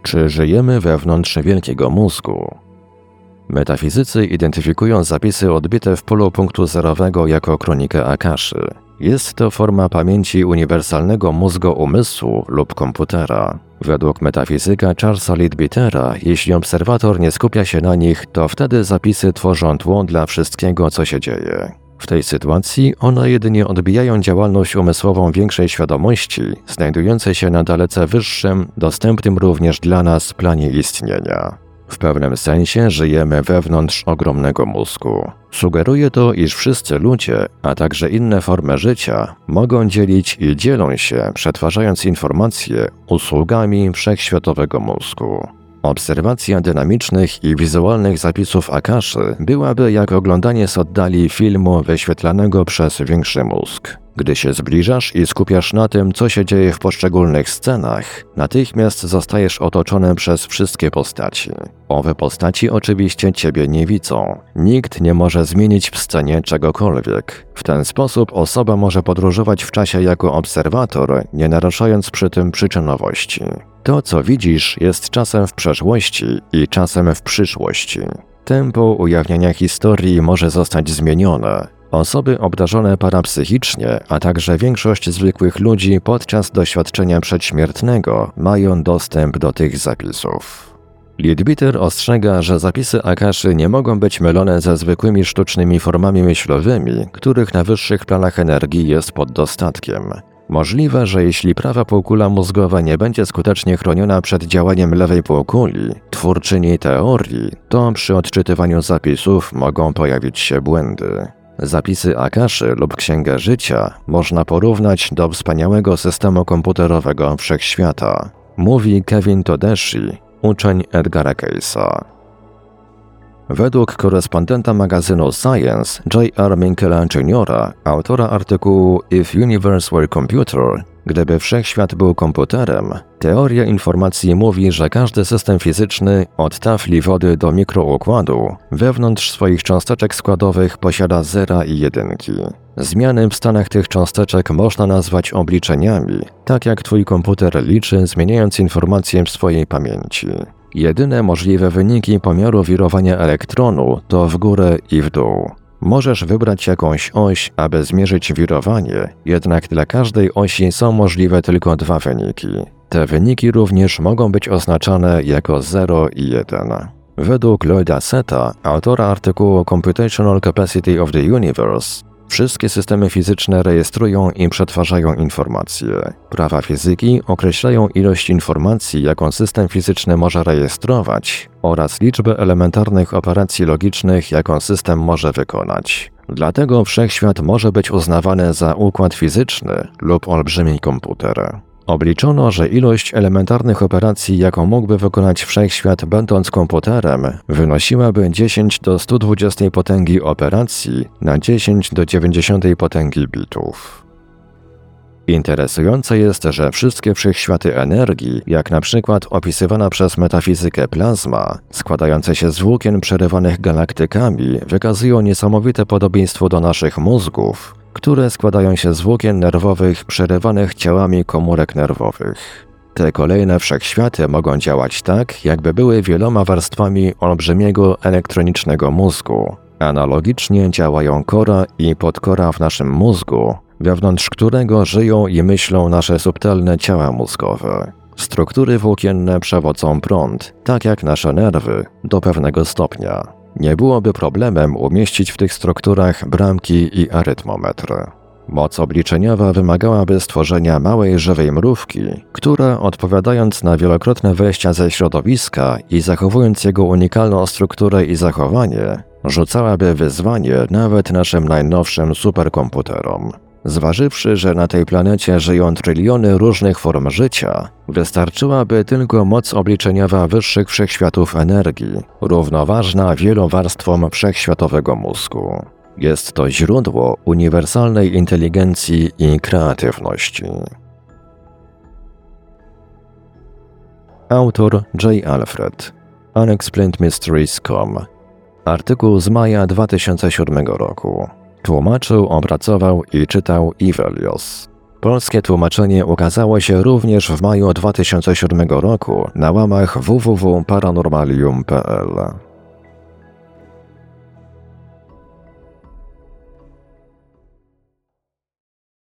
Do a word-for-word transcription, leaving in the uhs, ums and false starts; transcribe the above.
Czy żyjemy wewnątrz wielkiego mózgu? Metafizycy identyfikują zapisy odbite w polu punktu zerowego jako kronikę Akaszy. Jest to forma pamięci uniwersalnego mózgu umysłu lub komputera. Według metafizyka Charlesa Leadbeatera, jeśli obserwator nie skupia się na nich, to wtedy zapisy tworzą tło dla wszystkiego, co się dzieje. W tej sytuacji one jedynie odbijają działalność umysłową większej świadomości, znajdującej się na dalece wyższym, dostępnym również dla nas planie istnienia. W pewnym sensie żyjemy wewnątrz ogromnego mózgu. Sugeruje to, iż wszyscy ludzie, a także inne formy życia, mogą dzielić i dzielą się, przetwarzając informacje, usługami wszechświatowego mózgu. Obserwacja dynamicznych i wizualnych zapisów Akaszy byłaby jak oglądanie z oddali filmu wyświetlanego przez większy mózg. Gdy się zbliżasz i skupiasz na tym, co się dzieje w poszczególnych scenach, natychmiast zostajesz otoczony przez wszystkie postaci. Owe postaci oczywiście ciebie nie widzą. Nikt nie może zmienić w scenie czegokolwiek. W ten sposób osoba może podróżować w czasie jako obserwator, nie naruszając przy tym przyczynowości. To, co widzisz, jest czasem w przeszłości i czasem w przyszłości. Tempo ujawniania historii może zostać zmienione. Osoby obdarzone parapsychicznie, a także większość zwykłych ludzi podczas doświadczenia przedśmiertnego mają dostęp do tych zapisów. Leadbeater ostrzega, że zapisy Akaszy nie mogą być mylone ze zwykłymi sztucznymi formami myślowymi, których na wyższych planach energii jest pod dostatkiem. Możliwe, że jeśli prawa półkula mózgowa nie będzie skutecznie chroniona przed działaniem lewej półkuli, twórczyni teorii, to przy odczytywaniu zapisów mogą pojawić się błędy. Zapisy Akaszy lub Księgę Życia można porównać do wspaniałego systemu komputerowego wszechświata, mówi Kevin Todeschi, uczeń Edgara Case'a. Według korespondenta magazynu Science J R Minkela juniora, autora artykułu If Universe Were Computer, gdyby wszechświat był komputerem, teoria informacji mówi, że każdy system fizyczny, od tafli wody do mikroukładu, wewnątrz swoich cząsteczek składowych posiada zera i jedynki. Zmiany w stanach tych cząsteczek można nazwać obliczeniami, tak jak twój komputer liczy, zmieniając informacje w swojej pamięci. Jedyne możliwe wyniki pomiaru wirowania elektronu to w górę i w dół. Możesz wybrać jakąś oś, aby zmierzyć wirowanie, jednak dla każdej osi są możliwe tylko dwa wyniki. Te wyniki również mogą być oznaczane jako zero i jeden. Według Lloyda Seta, autora artykułu Computational Capacity of the Universe, wszystkie systemy fizyczne rejestrują i przetwarzają informacje. Prawa fizyki określają ilość informacji, jaką system fizyczny może rejestrować, oraz liczbę elementarnych operacji logicznych, jaką system może wykonać. Dlatego wszechświat może być uznawany za układ fizyczny lub olbrzymi komputer. Obliczono, że ilość elementarnych operacji, jaką mógłby wykonać wszechświat będąc komputerem, wynosiłaby dziesięć do stu dwudziestej potęgi operacji na dziesięć do dziewięćdziesiątej potęgi bitów. Interesujące jest, że wszystkie wszechświaty energii, jak na przykład opisywana przez metafizykę plazma, składające się z włókien przerywanych galaktykami, wykazują niesamowite podobieństwo do naszych mózgów, które składają się z włókien nerwowych przerywanych ciałami komórek nerwowych. Te kolejne wszechświaty mogą działać tak, jakby były wieloma warstwami olbrzymiego elektronicznego mózgu. Analogicznie działają kora i podkora w naszym mózgu, wewnątrz którego żyją i myślą nasze subtelne ciała mózgowe. Struktury włókienne przewodzą prąd, tak jak nasze nerwy, do pewnego stopnia. Nie byłoby problemem umieścić w tych strukturach bramki i arytmometr. Moc obliczeniowa wymagałaby stworzenia małej żywej mrówki, która, odpowiadając na wielokrotne wejścia ze środowiska i zachowując jego unikalną strukturę i zachowanie, rzucałaby wyzwanie nawet naszym najnowszym superkomputerom. Zważywszy, że na tej planecie żyją tryliony różnych form życia, wystarczyłaby tylko moc obliczeniowa wyższych wszechświatów energii, równoważna wielowarstwom wszechświatowego mózgu. Jest to źródło uniwersalnej inteligencji i kreatywności. Autor J. Alfred, Unexplained Mysteries kropka com. Artykuł z maja dwa tysiące siódmego roku. Tłumaczył, opracował i czytał Ivelios. Polskie tłumaczenie ukazało się również w maju dwa tysiące siódmego roku na łamach w w w kropka paranormalium kropka p l.